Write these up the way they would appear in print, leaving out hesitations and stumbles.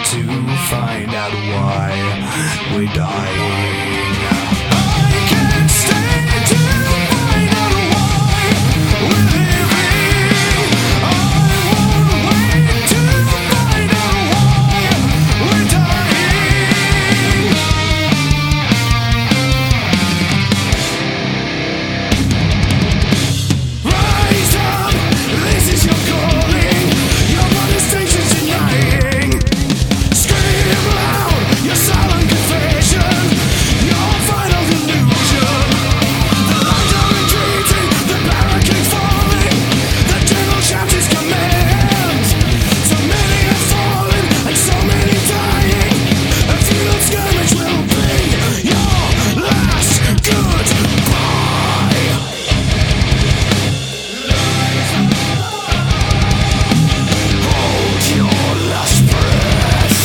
to find out why we're dying. I can't stand to find out why we're living. I won't wait to find out why we're dying. Rise up, this is your calling. Your protestation's denying. Scream loud, your silent confession, your final delusion. The lines are retreating, the barricades falling, the devil shouts his commands. So many have fallen and so many dying. A futile skirmish will be your last goodbye. Hold your last breath.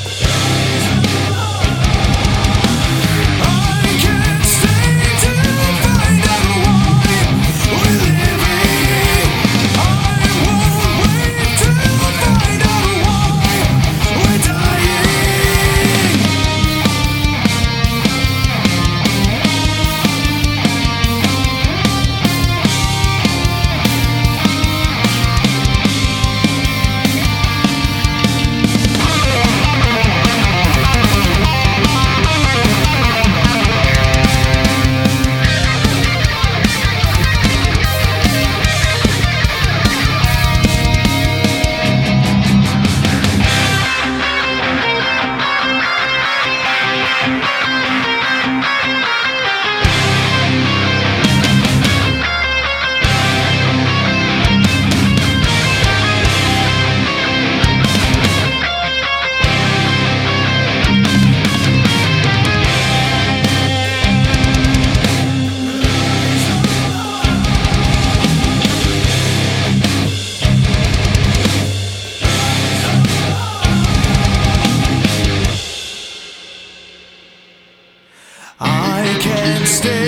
I can't stay to find out why we're living. I won't wait to find out why we're dying. I can't stay